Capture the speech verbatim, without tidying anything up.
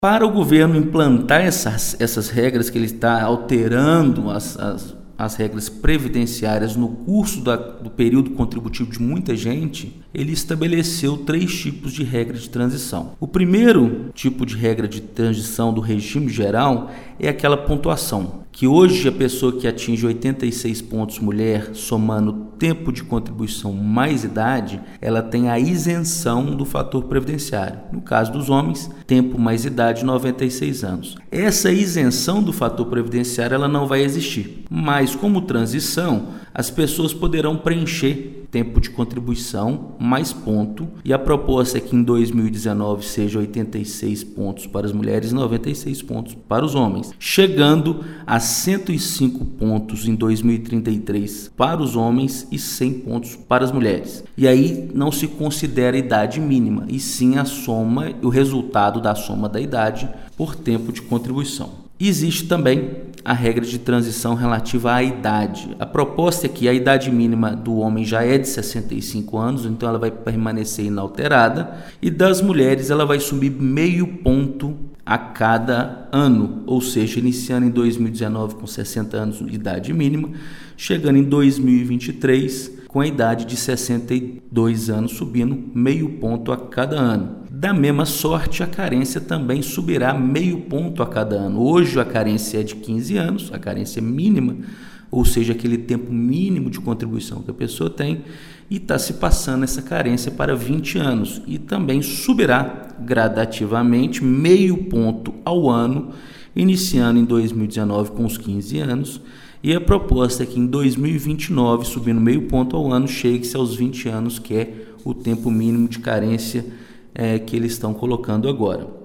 Para o governo implantar essas, essas regras que ele está alterando as, as as regras previdenciárias no curso da, do período contributivo de muita gente, ele estabeleceu três tipos de regra de transição. O primeiro tipo de regra de transição do regime geral é aquela pontuação, que hoje a pessoa que atinge oitenta e seis pontos mulher, somando tempo de contribuição mais idade, ela tem a isenção do fator previdenciário. No caso dos homens, tempo mais idade, noventa e seis anos. Essa isenção do fator previdenciário ela não vai existir, mas como transição, as pessoas poderão preencher tempo de contribuição mais ponto, e a proposta é que em dois mil e dezenove seja oitenta e seis pontos para as mulheres e noventa e seis pontos para os homens, chegando a cento e cinco pontos em dois mil e trinta e três para os homens e cem pontos para as mulheres. E aí não se considera a idade mínima, e sim a soma, o resultado da soma da idade por tempo de contribuição. Existe também a regra de transição relativa à idade. A proposta é que a idade mínima do homem já é de sessenta e cinco anos, então ela vai permanecer inalterada, e das mulheres ela vai subir meio ponto a cada ano, ou seja, iniciando em dois mil e dezenove com sessenta anos de idade mínima, chegando em dois mil e vinte e três com a idade de sessenta e dois anos, subindo meio ponto a cada ano. Da mesma sorte, a carência também subirá meio ponto a cada ano. Hoje a carência é de quinze anos, a carência mínima, ou seja, aquele tempo mínimo de contribuição que a pessoa tem, e está se passando essa carência para vinte anos, e também subirá gradativamente meio ponto ao ano, iniciando em dois mil e dezenove com os quinze anos, e a proposta é que em dois mil e vinte e nove, subindo meio ponto ao ano, chegue-se aos vinte anos, que é o tempo mínimo de carência é, que eles estão colocando agora.